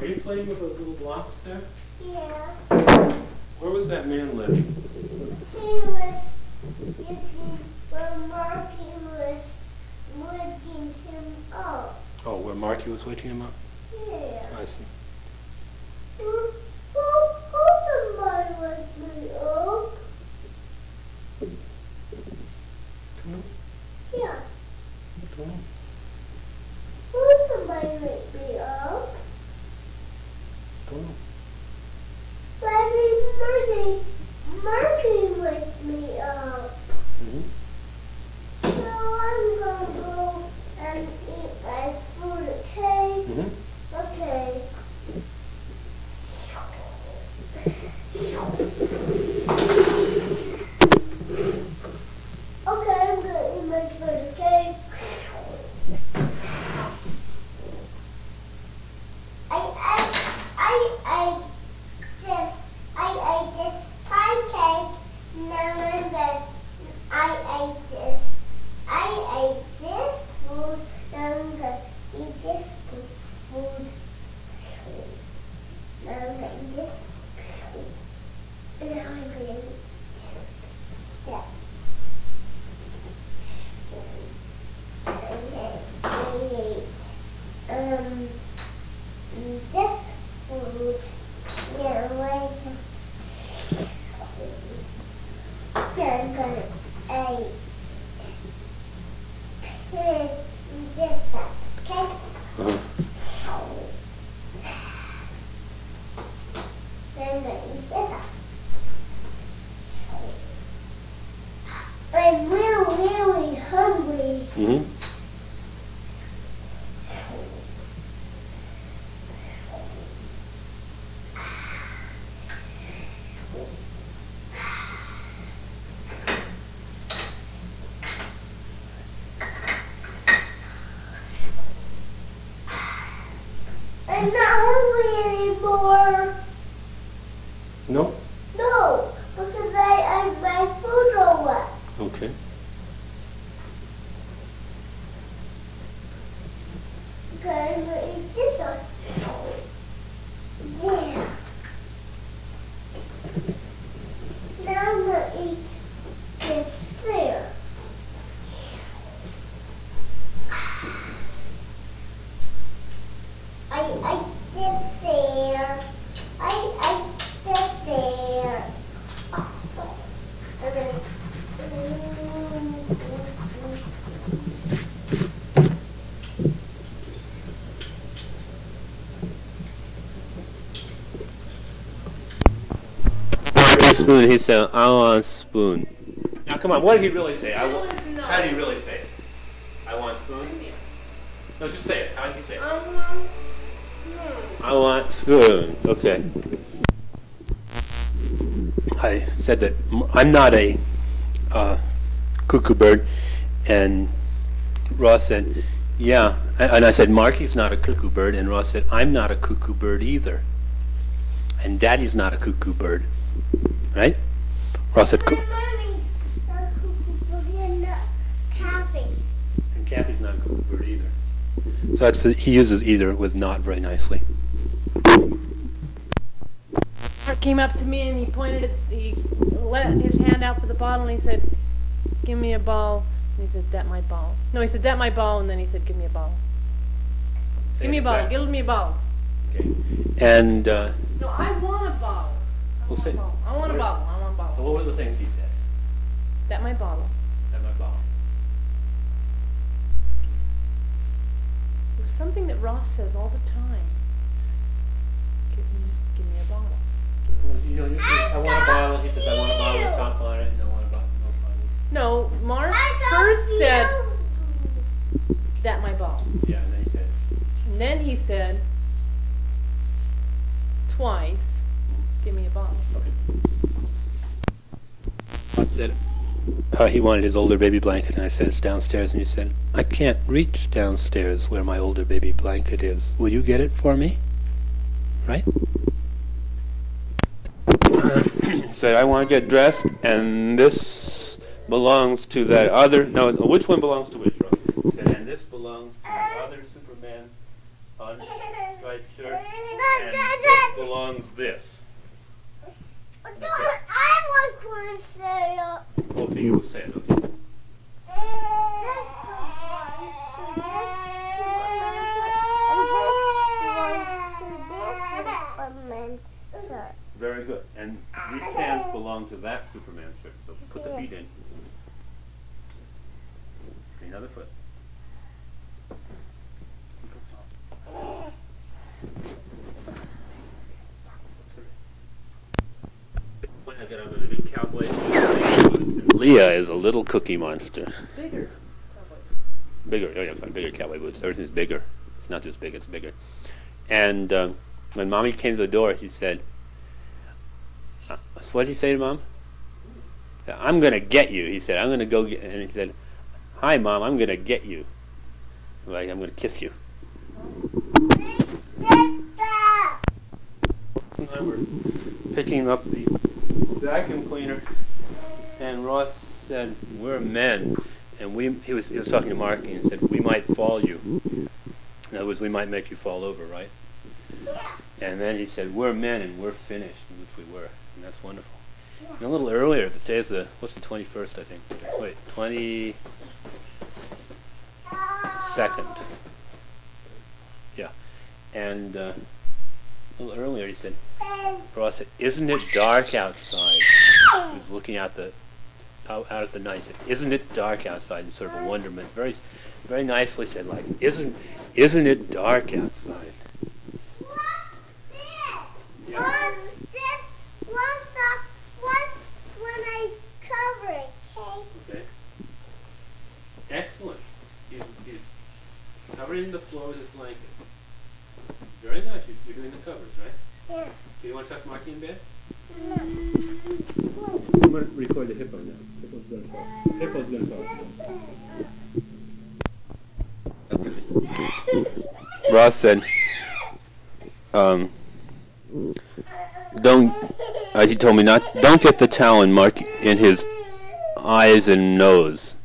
Are you playing with those little blocks there? Yeah. Where was that man living? He was using where Marky was waking him up. Oh, where Marky was waking him up? Yeah. I see. Who somebody wake me up? No. Yeah. No. Who somebody wake me up? No. Baby Marky wakes me up. Mm-hmm. So I'm gonna go and eat my food, okay? Mm-hmm. Okay. Okay, I'm gonna eat my food, okay? I ate this pie cake, and then I ate this. I ate this food, and I'm gonna eat this food. Now I'm gonna eat this food. And now I'm gonna eat that. Okay, I ate this food. Yeah, wait. Yeah, I'm gonna eat this up, okay? Uh-huh. Then I'm gonna eat this up. I'm really hungry. Mm-hmm. I'm not hungry anymore. No? No, because my food all wet. Okay. Okay, I'm gonna eat this one. Yeah. Now I'm gonna eat this there. I this there. I this there. And then, Spoon. He said, "I want a spoon." Now, come on. What did he really say? How did he really say it? I want a spoon. No, just say it. How did he say it? I want spoon. Okay. I said that I'm not a cuckoo bird, and Ross said, "Yeah." And I said, "Marky's not a cuckoo bird," and Ross said, "I'm not a cuckoo bird either." And Daddy's not a cuckoo bird. Right? Ross said, Mommy's not a cuckoo bird and not Kathy. and Kathy's not a cuckoo bird either. So that's he uses either with not very nicely. Mark came up to me and he let his hand out for the bottle and he said, "Give me a ball." And he said, "That my ball." No, he said, "That my ball," and then he said, "Give me a ball." Give me a ball. Give me a ball. Okay. And No, I want a ball. we'll see. I want a ball. I want a ball. So what were the things he said? That my bottle. At my ball. It was something that Ross says all the time. Give me a bottle. You know, I want a bottle. He says, "I want a bottle with top on it." And I want a bottle. No problem. No, Mark first said, "That my ball." Yeah, and then he said, And then he said, twice, "Give me a bottle." I said, he wanted his older baby blanket, and I said, "It's downstairs." And he said, "I can't reach downstairs where my older baby blanket is. Will you get it for me?" Right? Said, "I want to get dressed, and this belongs to that other." No, which one belongs to which? Said, "And this belongs to the other Superman striped shirt, and this belongs this. I was going to say Okay, you will say it, okay. Very good. And these pants belong to that Superman shirt, so put the feet in. Another foot. When I get out of the big cowboy boots, and Leah is a little cookie monster. Bigger. Bigger, oh yeah, I'm sorry, bigger cowboy boots. Everything's bigger. It's not just big, it's bigger. And when Mommy came to the door, he said, so what did he say to Mom? I'm going to get you, he said. I'm going to go get, and he said, hi, Mom, I'm going to get you. Like, I'm going to kiss you. And we're picking up the vacuum cleaner, and Ross said, we're men. And he was talking to Marky and said, we might fall you. In other words, we might make you fall over, right? And then he said, we're men and we're finished, which we were. And that's wonderful. And a little earlier, the day's what's the 21st, I think? Wait, 22nd. Yeah. And a little earlier he said, Ross said, isn't it dark outside? He was looking out at the night. He said, isn't it dark outside? In sort of a wonderment. Very, very nicely said, like, isn't it dark outside? What's when I cover it, okay? Excellent. He's covering the floor with his blanket. Very nice. You're doing the covers, right? Yeah. Do you want to tuck Marky in bed? No. I'm going to record the hippo now. Hippo's going to talk. Hippo's going to talk. Ross said, he told me don't get the towel in his eyes and nose.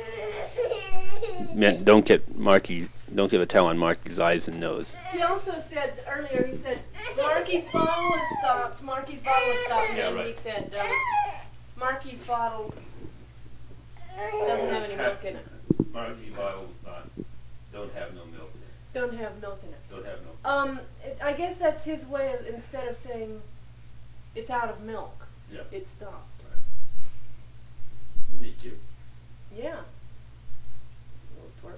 Meant don't give a towel on Marky's eyes and nose. He also said earlier, he said, Marky's bottle was stopped, Yeah, and right. he said, Marky's bottle doesn't have any milk in it. Marky's bottle don't have no milk in it. Don't have milk in it. Don't have no. I guess that's his way of, instead of saying it's out of milk, Yeah. it's stopped. Isn't he cute? Yeah. Little twerp.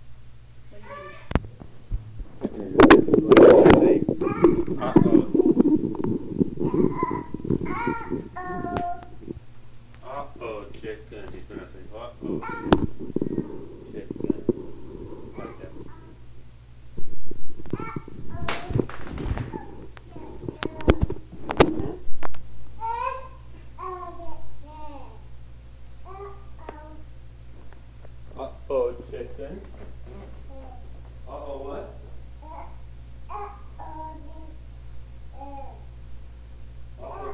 Uh-oh, chicken. He's going to say, uh-oh, chicken. Like that. Uh-oh, chicken. Uh-oh, what? Uh-oh.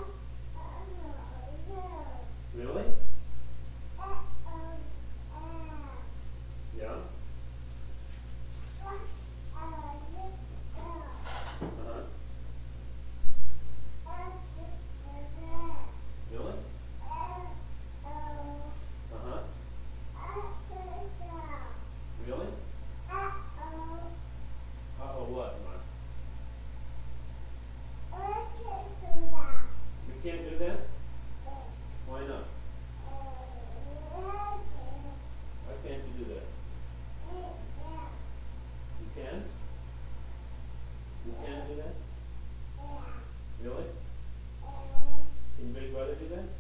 Really? Yeah? Uh-huh. Really? Uh-huh. Really? Uh-oh, what, Mark? You can't do that? Why not? Why can't you do that? You can? You can do that? Really? Can Big Brother do that?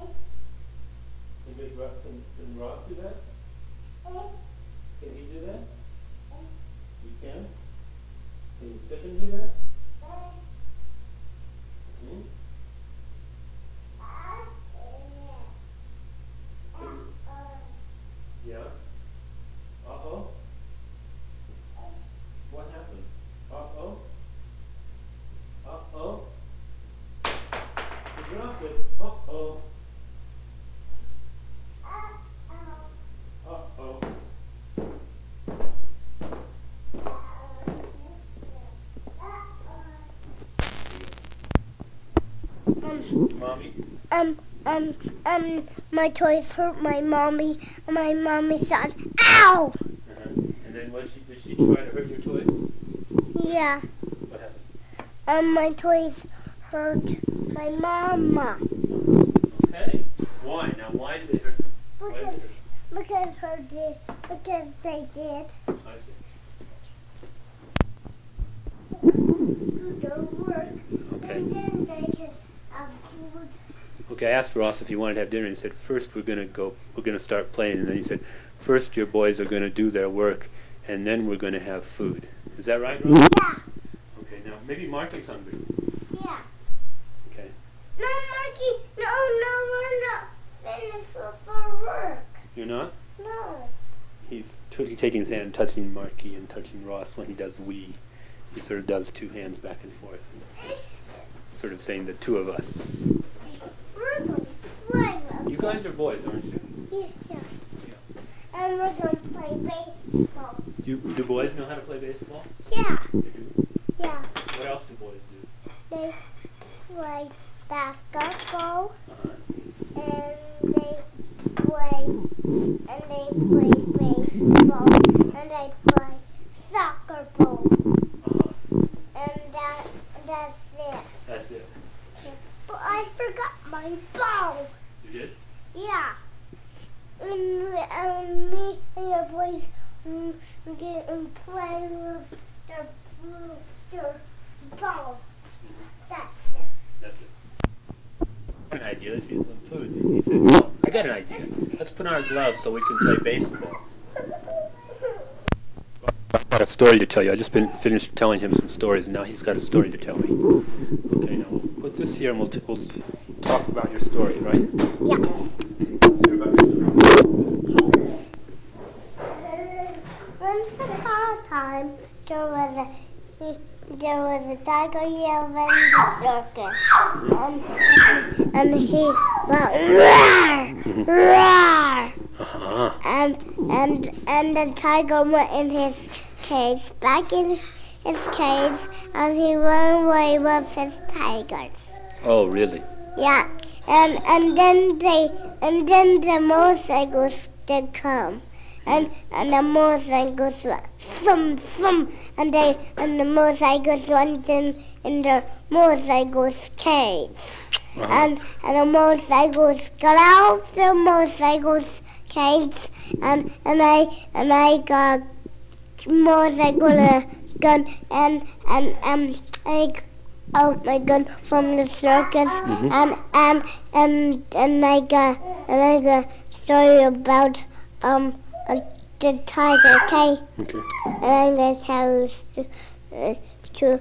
Can Ross do that? Can he do that? You can? Can Chicken do that? Hmm? Yeah? Uh-oh? What happened? Uh-oh? Uh-oh? You dropped it. Uh-oh. Uh-oh. mommy? My toys hurt my mommy, and my mommy said, "Ow!" And then did she try to hurt your toys? Yeah. What happened? My toys hurt my mama. Okay. Why? Now, why did they hurt them? Why did they hurt them? Because they did. I see. Do their work. Okay. And then they could have food. Okay, I asked Ross if he wanted to have dinner, and he said, first we're going to start playing, and then he said, first your boys are going to do their work, and then we're going to have food. Is that right, Ross? Yeah. Okay, now maybe Marky's hungry. Yeah. Okay. No, Marky. No, we're not finished with our work. You're not? No. He's taking his hand and touching Marky and touching Ross when he does we. He sort of does two hands back and forth, sort of saying the two of us. We're going to play with You guys are boys, aren't you? Yeah. And we're going to play baseball. Do boys know how to play baseball? Yeah. They do. Yeah. What else do boys do? They play basketball. Uh-huh. And they play baseball, and they play soccer ball, Uh-huh. and that's it. That's it. But I forgot my ball. You did? Yeah. And me and your boys get and play with their ball. That's it. That's it. An idea. Let's get some food. And he said, "Oh, I got an idea. Let's put on our gloves so we can play baseball." I've got a story to tell you. I just finished telling him some stories, and now he's got a story to tell me. Okay, now we'll put this here, and we'll talk about your story, right? Yeah. Let's hear about your story. Once upon a time, there was a tiger here in the circus, and he went roar, roar, Uh-huh. and the tiger went in his cage, back in his cage, and he ran away with his tigers. Oh, really? Yeah, and then the motorcycles did come. And the motorcycles went thump, and the motorcycles went in the motorcycles cage. Uh-huh. And the motorcycles got out the motorcycles cage, and I got motorcycle gun, and I got out my gun from the circus, and I got a story about the tiger, okay? Okay. And I'm going to tell you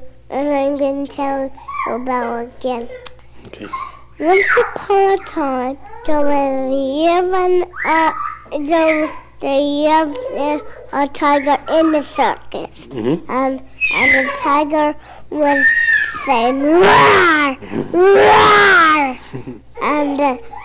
about it again. Okay. Once upon a time, there was a tiger in the circus, Mm-hmm. and the tiger was saying roar, roar, and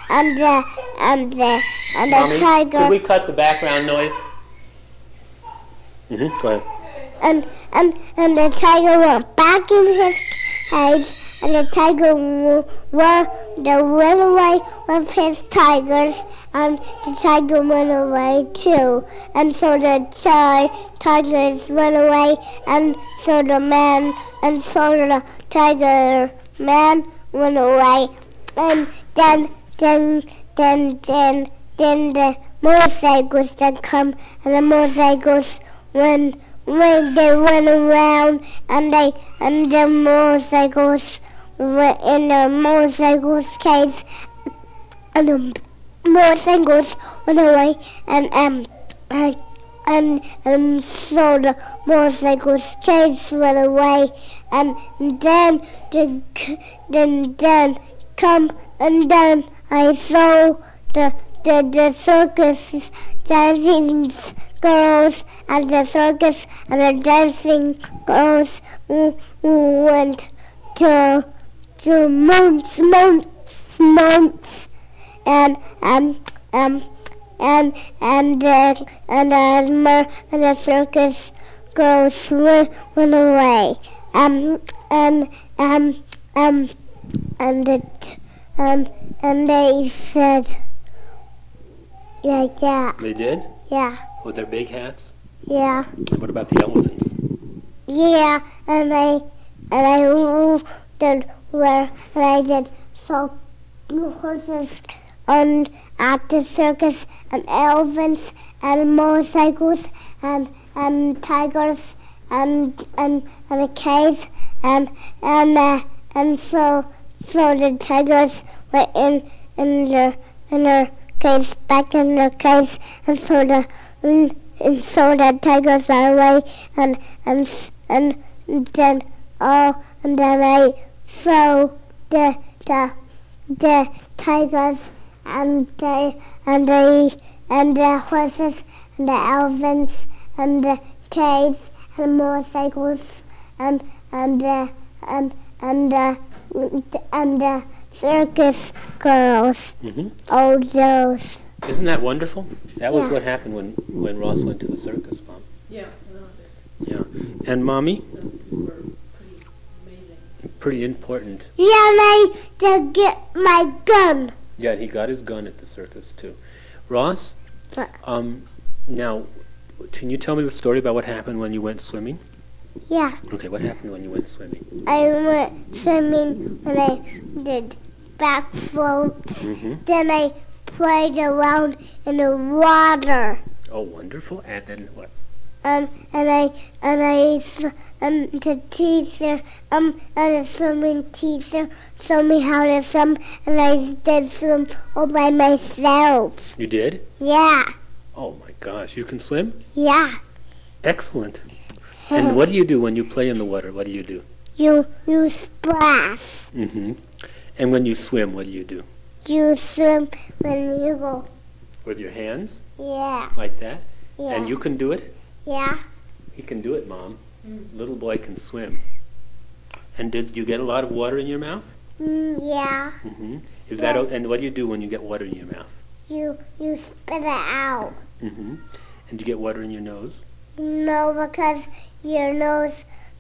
the Mommy, tiger. could we cut the background noise? Mm-hmm. Go ahead. And the tiger went back in his cage, and the tiger went away with his tigers, and the tiger went away too. And so the tigers went away, and so the tiger man went away, and then the motorcycles that come, and the motorcycles when they went around, and the motorcycles were in the motorcycles cage, and the motorcycles went away, and so the motorcycles cage went away, and then I saw the circus dancing girls at the circus, and the dancing girls went to months, and the circus girls went away, and and they said like that. They did? Yeah, With their big hats? yeah, And what about the elephants? yeah. And I did where and I did so horses and at the circus and elephants and motorcycles and tigers and a cave and so the tigers were in their caves back in their caves and so the tigers ran away and then I saw the tigers and the horses and the elephants and the caves and motorcycles and the circus girls. Mm-hmm. All those. Isn't that wonderful? That was Yeah. what happened when Ross went to the circus, Mom. Yeah, Yeah. And Mommy, that's pretty amazing. pretty important. Yeah, and I to get my gun. Yeah, he got his gun at the circus too. Ross, What? now, can you tell me the story about what happened when you went swimming? Yeah, Okay, what happened when you went swimming? I went swimming when I did backflips. Mm-hmm. Then I played around in the water. Oh, wonderful. And then what? And the teacher, and the swimming teacher showed me how to swim, and I did swim all by myself. You did? Yeah, Oh my gosh, you can swim? yeah. Excellent. And what do you do when you play in the water? What do you do? You splash. Mm-hmm. And when you swim, what do you do? You swim when you go. With your hands? Yeah, Like that? yeah, And you can do it? yeah. He can do it, Mom. Little boy can swim. And did you get a lot of water in your mouth? Yeah. Mm-hmm. Is that and what do you do when you get water in your mouth? You spit it out. Mm-hmm. And you get water in your nose? No, because your nose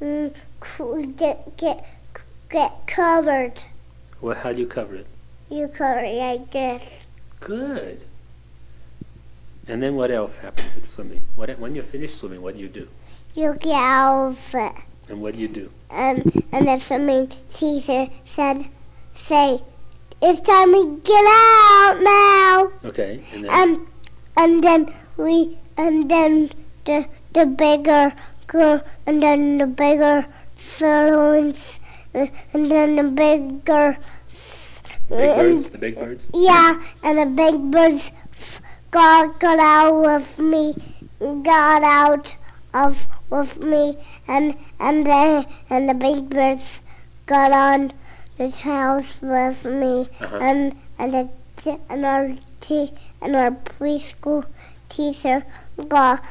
get covered. Well, how do you cover it? You cover it like this. Good. And then what else happens at swimming? When you finish swimming, what do you do? You get out of it. And what do you do? And the swimming teacher say, it's time we get out now. Okay. And then And then the bigger girl, and then the bigger sirloins, and then the bigger. big birds? The big birds? Yeah, and the big birds got out with me, got out of with me, and the big birds got on the house with me, Uh-huh. and our preschool teacher got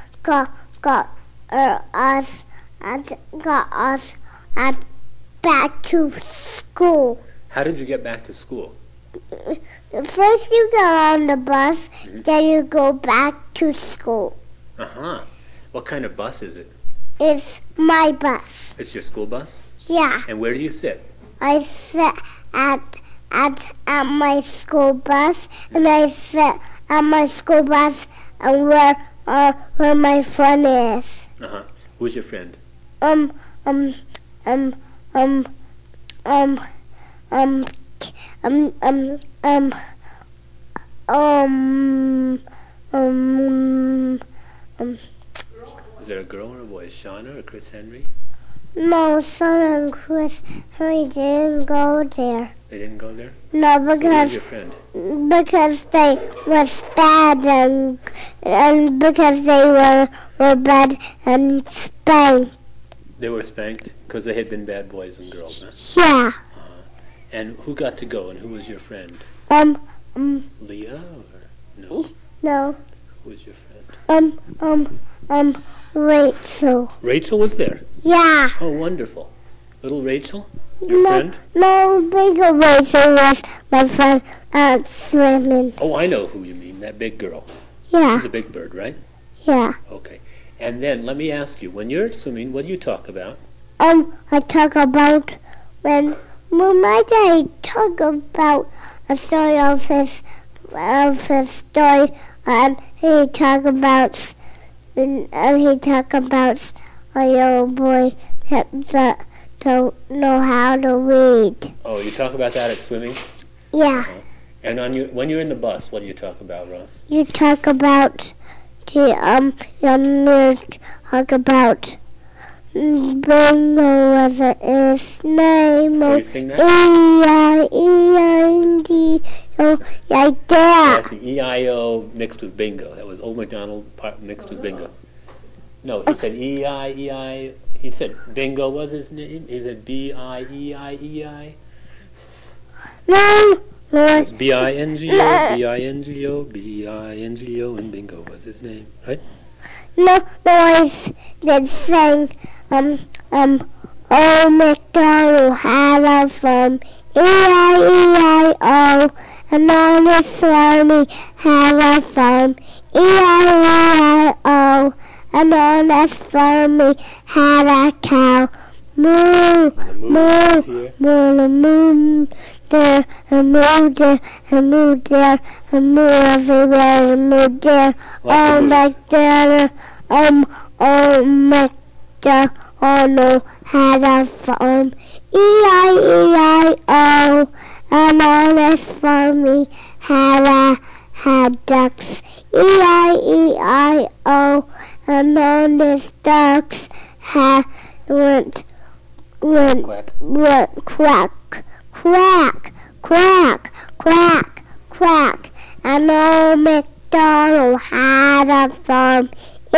us at back to school. How did you get back to school? First you get on the bus, then you go back to school. Uh-huh. What kind of bus is it? It's my bus. It's your school bus? Yeah, And where do you sit? I sit at my school bus, and I sit at my school bus, and where my friend is. Uh-huh. Who's your friend? Um, um, um, um, um, um, um, um, um, um, um, um, Is it a girl or a boy? Shauna or Chris Henry? no, Son and Chris Henry didn't go there. They didn't go there? No, So who's because your friend? because they was bad and because they were bad and spanked. They were spanked because they had been bad boys and girls, huh? Yeah. And who got to go and who was your friend? Um, Leah or no? no. Who was your friend? Rachel. Rachel was there. Yeah. Oh, wonderful. Little Rachel? Your No, friend? no, bigger Rachel was my friend at swimming. Oh, I know who you mean, that big girl. Yeah, She's a big bird, right? yeah. Okay. And then let me ask you, when you're swimming, what do you talk about? I talk about when when my daddy talk about a story of his story, and he talk about a little boy that don't know how to read. Oh, you talk about that at swimming? Yeah, And when you're in the bus, what do you talk about, Ross? you talk about Bingo was his name. Oh, you sing that? E-I-E-I-N-G-O, like that. Yes, the E-I-O mixed with bingo. That was Old MacDonald mixed with bingo. No, he said E-I-E-I. He said bingo was his name. He said B-I-E-I-E-I. No, It's B-I-N-G-O, B-I-N-G-O, B-I-N-G-O, and bingo was his name, right? no, I did sing, Old MacDonald had a farm, E-I-E-I-O, and on his farm he had a farm, E-I-E-I-O, and on his farm he had a cow, moo, moo, Here. moo, moo, there, and moo there, and moo there, and moo everywhere, and moo there, Lots of moves. Old MacDonald had a farm, E-I-E-I-O, and on his farm he had ducks, E-I-E-I-O, and on his ducks went Quack. quack, quack, quack, quack, quack, and old MacDonald had a farm,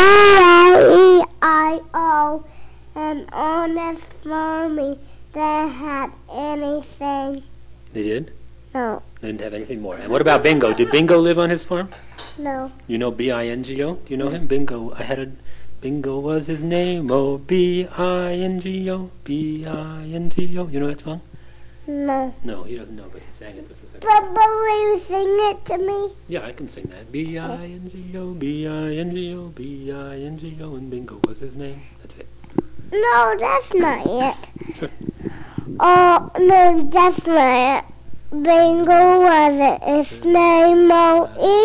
E-I-E-I-O, and on his farm he didn't have anything. They did? No, They didn't have anything more. And what about Bingo? Did Bingo live on his farm? no, You know B-I-N-G-O? Do you know him? Bingo. Bingo was his name. Oh, B-I-N-G-O, B-I-N-G-O. You know that song? no. No, he doesn't know, but he sang it. This is it. But will you sing it to me? Yeah, I can sing that. B-I-N-G-O, B-I-N-G-O, B-I-N-G-O, and Bingo was his name. That's it. No, that's not it. Sure. Oh, no, that's not it. Bingo wasn't his name. Oh,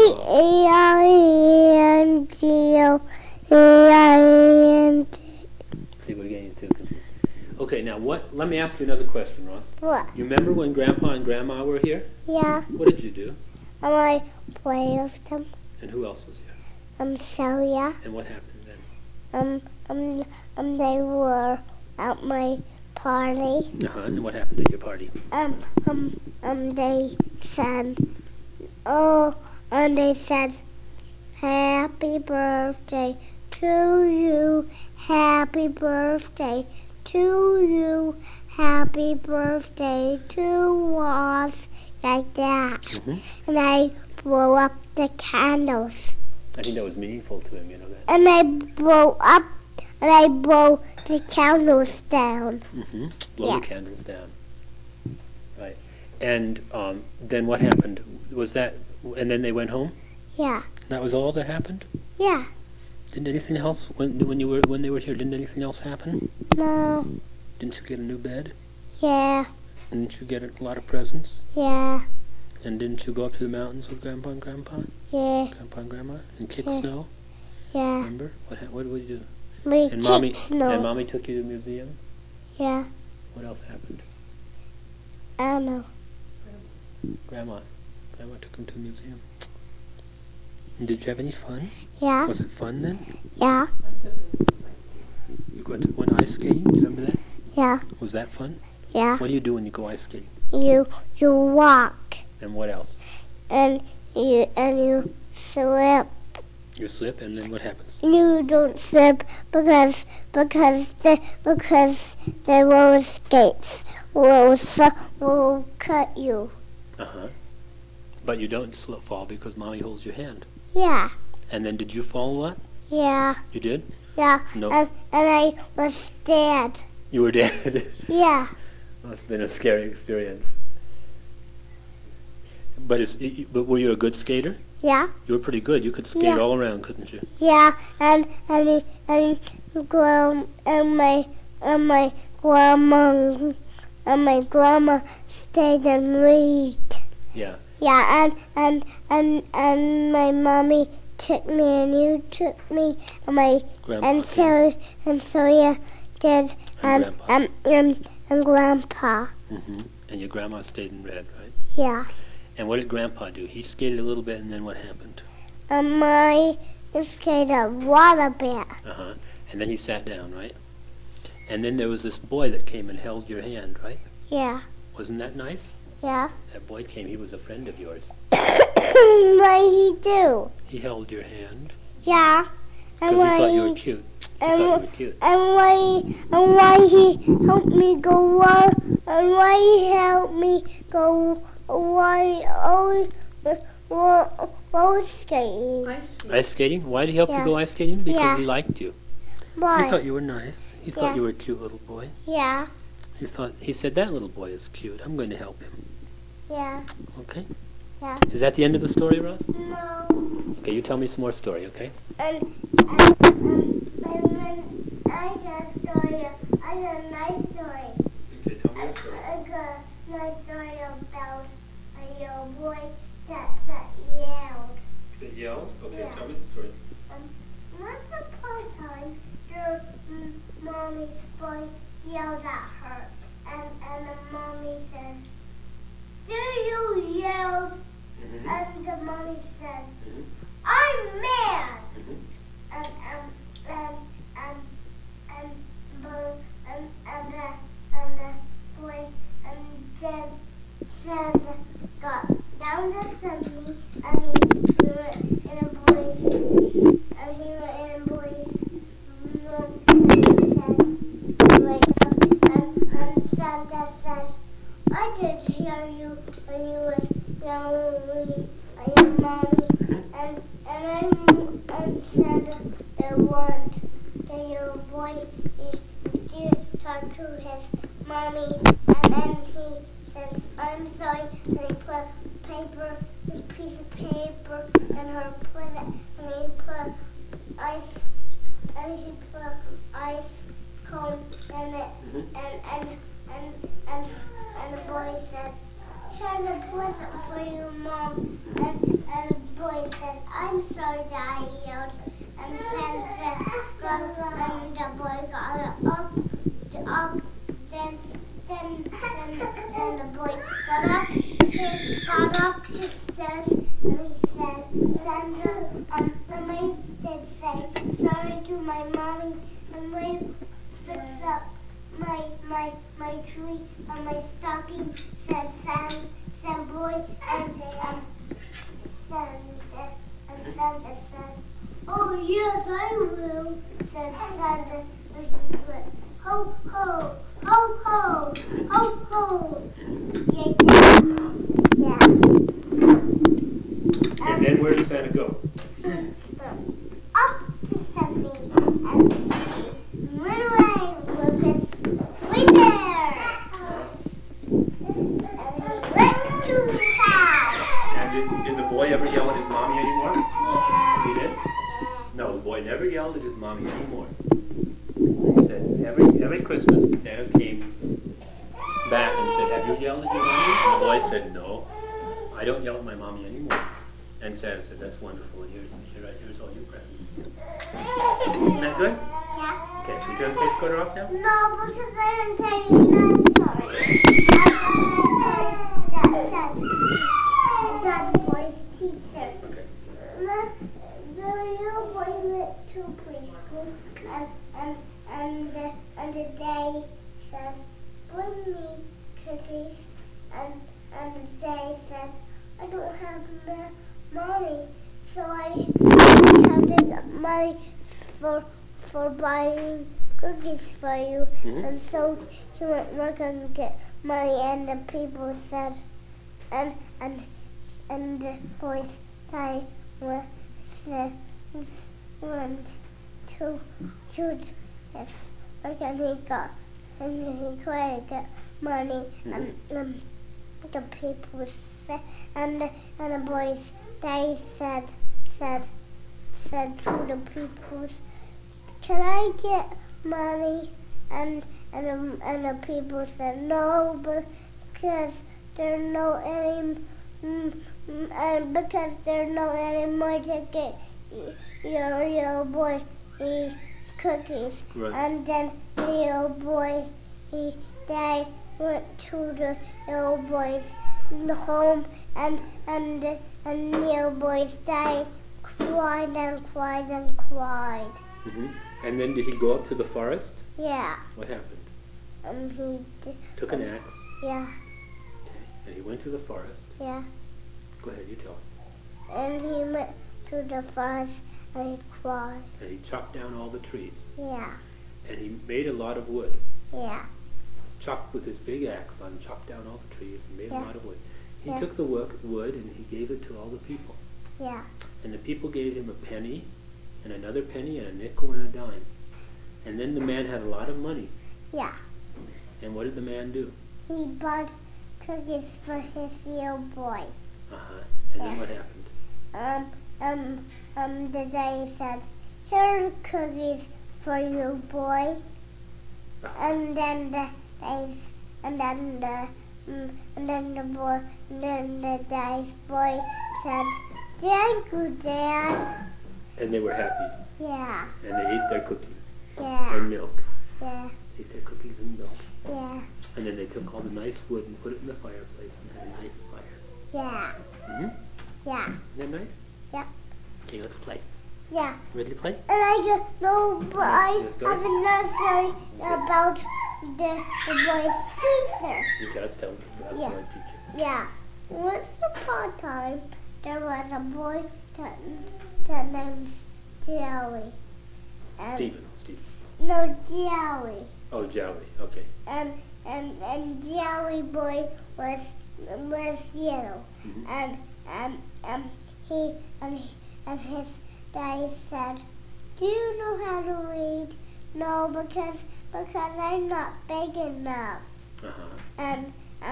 E-E-I-E-N-G-O, E-I-E-N-G. See, we're getting too confused. Okay, now let me ask you another question, Ross. What? You remember when Grandpa and Grandma were here? Yeah, What did you do? I play with them. And who else was here? So yeah. And what happened then? They were at my party. And what happened at your party? They said, they said, happy birthday to you, happy birthday to you, happy birthday to us, like that. Mhm. And I blew up the candles. I think that was meaningful to him, you know that. And I blew the candles down. Mm-hmm. Blow Yeah. the candles down. Right. And then what happened? Was that, and then they went home? Yeah, That was all that happened? yeah. Didn't anything else, when they were here, didn't anything else happen? No, Didn't you get a new bed? yeah, And didn't you get a lot of presents? yeah, And didn't you go up to the mountains with Grandpa and Grandpa? yeah, Grandpa and Grandma? And kick Yeah. snow? yeah. Remember? What did we do? We And Mommy, kicked snow. and Mommy took you to the museum? Yeah, What else happened? I don't know. Grandma took him to the museum. And did you have any fun? Yeah, Was it fun then? yeah, You went ice skating? Do you remember that? yeah, Was that fun? yeah. What do you do when you go ice skating? You walk And what else? and you slip. You slip, and then what happens? You don't slip because the roller skates will cut you. Uh-huh. But you don't fall because Mommy holds your hand. Yeah, And then did you fall a lot? yeah, You did? yeah. No. And I was dead. You were dead. Yeah, Must have been a scary experience. But were you a good skater? yeah, You were pretty good. You could skate Yeah. all around, couldn't you? yeah. And my grandma and my grandma stayed and read. Yeah. Yeah, and my mommy took me, and you took me, and my Grandpa and came. so yeah did And and grandpa. And your grandma stayed and read, right? Yeah. And what did Grandpa do? He skated a little bit, and then what happened? And my skated a water bit. And then he sat down, right? And then there was this boy that came and held your hand, right? Yeah. Wasn't that nice? Yeah. That boy came. He was a friend of yours. What did he do? He held your hand Yeah. because he thought you were cute. He thought you were cute. And why he helped me go and why he helped me go roller skating. Ice skating? Why did he help you Yeah. go ice skating? Because Yeah. he liked you. Why? He thought you were nice. He thought Yeah. you were a cute little boy. Yeah. He said, that little boy is cute. I'm going to help him. Yeah. Okay? Yeah. Is that the end of the story, Ross? No. Okay, you tell me some more story, okay? And when I got a story, I got a nice story. Okay, tell me a story. I got a nice story about a young boy that yelled. That yelled? Okay, Yeah. tell me the story. Once upon a time, your mommy's boy yelled at her, and the mommy said, "Do you yell?" And the mommy said, "I'm mad." And the boy then got down to Sunday, and he went in a boy's room and said, wake up, and Santa said, "I did hear you when you was yelling at your mommy," and said the one the little boy did talk to his mommy, and then he says, "I'm sorry," and he put a piece of paper in her present, and he put ice cone in it, and the boy says, "Here's a present for you, Mom." And the boy said, "I'm sorry that I yelled." And then the boy got up. Then the boy got up the stairs, and he said, "Sandra, the maid did say sorry to my mommy, and we fix up my tree and my stocking," said boy, and Santa said, "Oh yes, I will," said Santa, and he went, "Ho ho, ho ho, ho ho." Yeah. And then where did Santa go? Up to Sunny and went away with his winner. And he went to his house. And did the boy ever yell at his mommy anymore? Yeah. He did? No, the boy never yelled at his mommy anymore. He said every Christmas Santa came back and said, "Have you yelled at your mommy?" And the boy said, "No, I don't yell at my mommy anymore." And Santa said, "That's wonderful, and here's all your presents." Isn't that good? Yeah. Okay, so you turn the tape recorder off now? No, because I am telling you that story. That boy's teacher. Okay. The little boy went to preschool, and the day said, "Bring me cookies," and the day said, "I don't have money, so I don't have the money for buying cookies for you." And so he went work and get money, and the people said, and the boys I went to shoot his work, and he tried to get money, and the people said, and the boys they said to the people, "Can I get money?" And and the people said no, because there are no any and because there are no anymore to get your boy cookies. Right. And then the little boy they went to the little boy's home, and the little boys they cried and cried and cried. Mm-hmm. And then did he go up to the forest? Yeah. What happened? And he Took an axe. yeah, Okay. And he went to the forest. yeah. Go ahead, you tell. And he went to the forest and he cried. And he chopped down all the trees. Yeah, And he made a lot of wood. yeah, Chopped with his big axe on, chopped down all the trees and made Yeah. a lot of wood. He Yeah. took the wood and he gave it to all the people. yeah, And the people gave him a penny and another penny and a nickel and a dime. And then the man had a lot of money. yeah. And what did the man do? He bought cookies for his little boy. Uh-huh. And then Yeah. what happened? The daddy said, "Here are cookies for you, boy." And then the daddy's boy said, "Thank you, Dad." And they were happy. Yeah, And they ate their cookies yeah, and milk. yeah, Ate their cookies and milk. yeah, And then they took all the nice wood and put it in the fireplace and had a nice fire. yeah, Mm-hmm. yeah, Isn't that nice? Yeah. Okay, let's play. yeah. Ready to play? And I go, no, but I Yes, go have another story about the boy's teacher. Okay, let's tell them about Yeah. the noise teacher. Yeah. Once upon a time, there was a boy that named Joey. And Stephen. no, Joey. Oh, Joey. Okay. And Joey boy was yellow. Mhm. And his daddy said, "Do you know how to read?" "No, because I'm not big enough." Uh-huh. And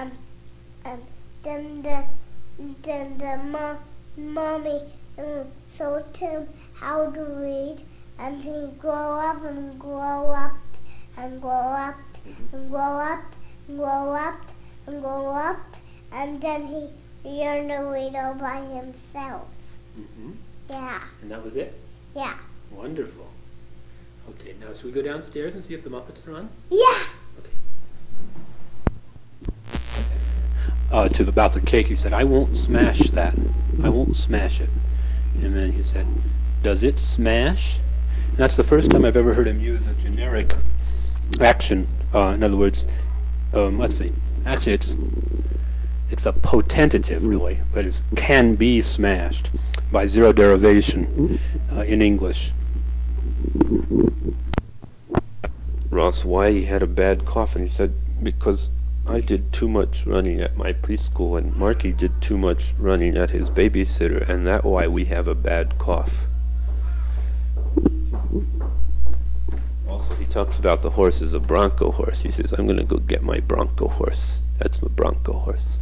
then the mommy showed him how to read, and he grow up and grow up and grow up and grow up and grow up and grow up, and then he learned to read all by himself. Mm-hmm. Yeah, And that was it? yeah, Wonderful. Okay, now should we go downstairs and see if the Muppets are on? yeah. To about the cake, he said, "I won't smash that. I won't smash it." And then he said, "Does it smash?" And that's the first time I've ever heard him use a generic action. In other words, let's see. Actually, it's a potentative, really, but it can be smashed by zero derivation in English. Ross why he had a bad cough, and he said, "Because I did too much running at my preschool, and Marky did too much running at his babysitter, and that's why we have a bad cough." Also, he talks about the horse as a Bronco horse. He says, "I'm going to go get my Bronco horse." That's my Bronco horse.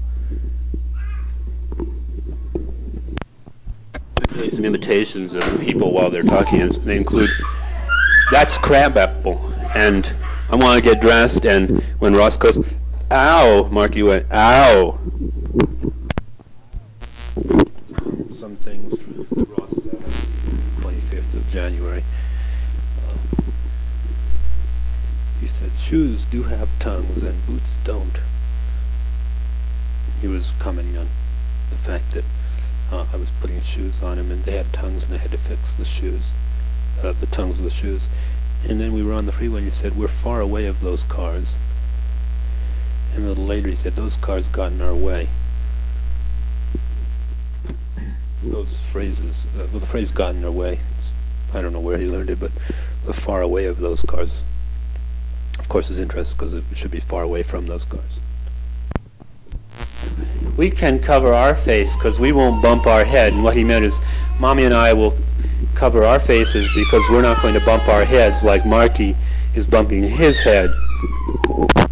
Doing some imitations of people while they're talking, and they include, "That's crabapple," and "I want to get dressed," and when Ross goes, "Ow," Marky went, "Ow." Some things Ross said on 25th of January. He said, "Shoes do have tongues and boots don't." He was commenting on the fact that I was putting shoes on him and they had tongues and I had to fix the shoes, the tongues of the shoes. And then we were on the freeway and he said, "We're far away of those cars." And a little later he said, "Those cars got in our way." Those phrases, well, the phrase "got in our way," I don't know where he learned it, but the far away of those cars, of course, is interesting because it should be far away from those cars. We can cover our face because we won't bump our head. And what he meant is Mommy and I will cover our faces because we're not going to bump our heads like Marky is bumping his head.